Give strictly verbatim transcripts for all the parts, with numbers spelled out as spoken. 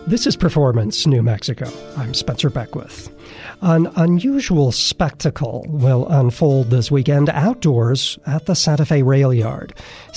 This is Performance New Mexico. I'm Spencer Beckwith. An unusual spectacle will unfold this weekend outdoors at the Santa Fe Rail Yard.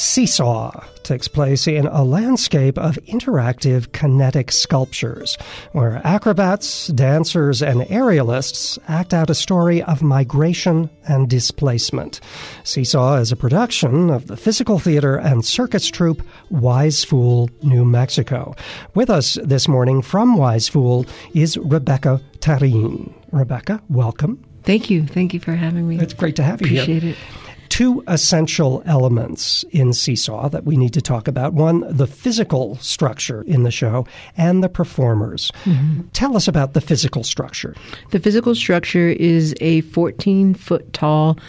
Seesaw takes place in a landscape of interactive kinetic sculptures, where acrobats, dancers, and aerialists act out a story of migration and displacement. Seesaw is a production of the physical theater and circus troupe Wise Fool, New Mexico. With us this morning from Wise Fool is Rebecca Tarin. Rebecca, welcome. Thank you. Thank you for having me. It's great to have you Appreciate here. it. Two essential elements in Seesaw that we need to talk about. One, the physical structure in the show, and the performers. Mm-hmm. Tell us about the physical structure. The physical structure is a fourteen-foot tall,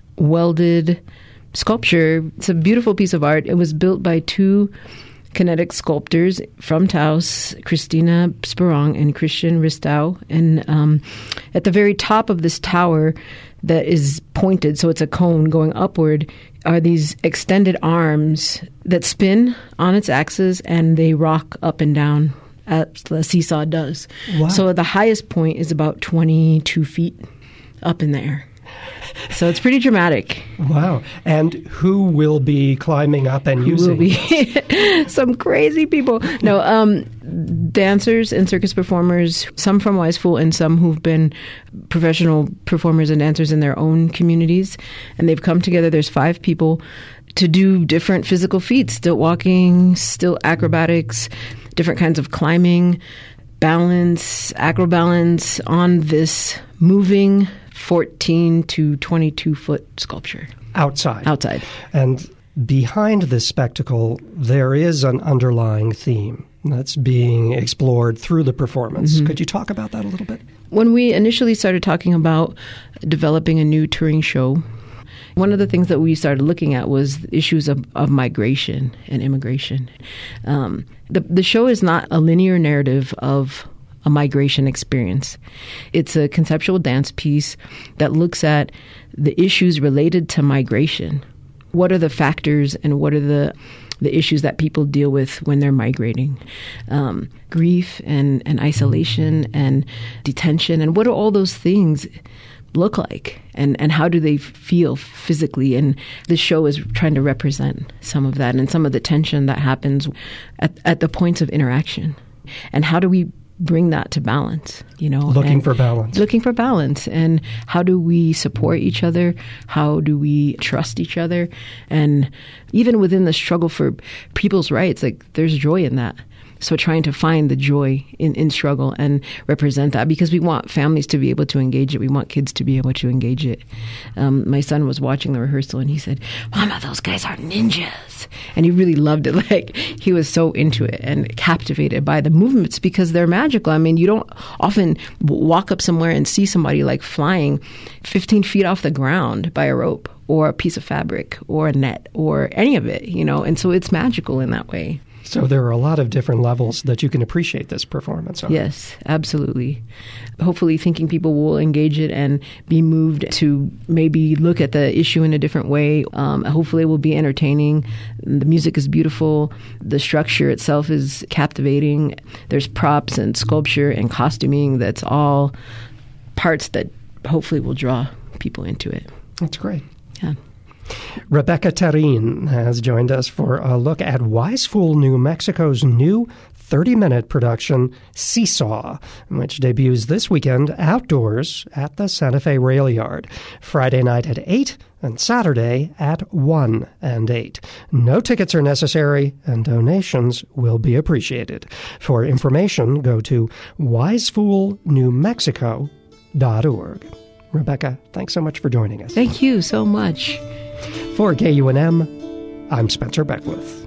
welded sculpture. It's a beautiful piece of art. It was built by two kinetic sculptors from Taos, Christina Sperong and Christian Ristow. And um, at the very top of this tower that is pointed, so it's a cone going upward, are these extended arms that spin on its axis and they rock up and down as the seesaw does. Wow. So the highest point is about twenty-two feet up in the air. So it's pretty dramatic. Wow. And who will be climbing up and who using will be some crazy people. No, um, dancers and circus performers, some from Wise Fool and some who've been professional performers and dancers in their own communities. And they've come together. There's five people to do different physical feats, stilt walking, stilt acrobatics, different kinds of climbing, balance, acrobalance on this moving fourteen to twenty-two foot sculpture. Outside. Outside. And behind this spectacle, there is an underlying theme that's being explored through the performance. Mm-hmm. Could you talk about that a little bit? When we initially started talking about developing a new touring show, one of the things that we started looking at was issues of, of migration and immigration. Um, the, the show is not a linear narrative of a migration experience. It's a conceptual dance piece that looks at the issues related to migration. What are the factors and what are the the issues that people deal with when they're migrating? Um, grief and, and isolation and detention, and what do all those things look like? And, and how do they feel physically? And the show is trying to represent some of that and some of the tension that happens at, at the points of interaction. And how do we bring that to balance, you know? Looking and for balance. Looking for balance. And how do we support each other? How do we trust each other? And even within the struggle for people's rights, like there's joy in that. So trying to find the joy in, in struggle and represent that, because we want families to be able to engage it. We want kids to be able to engage it. Um, my son was watching the rehearsal and he said, "Mama, those guys are ninjas." And he really loved it. Like, he was so into it and captivated by the movements because they're magical. I mean, you don't often walk up somewhere and see somebody like flying fifteen feet off the ground by a rope or a piece of fabric or a net or any of it, you know, and so it's magical in that way. So there are a lot of different levels that you can appreciate this performance on. Yes, absolutely. Hopefully thinking people will engage it and be moved to maybe look at the issue in a different way. Um, hopefully it will be entertaining. The music is beautiful. The structure itself is captivating. There's props and sculpture and costuming that's all parts that hopefully will draw people into it. That's great. Yeah. Rebecca Tarin has joined us for a look at Wise Fool, New Mexico's new thirty-minute production, Seesaw, which debuts this weekend outdoors at the Santa Fe Rail Yard, Friday night at eight and Saturday at one and eight. No tickets are necessary, and donations will be appreciated. For information, go to wise fool new mexico dot org. Rebecca, thanks so much for joining us. Thank you so much. For K U N M, I'm Spencer Beckwith.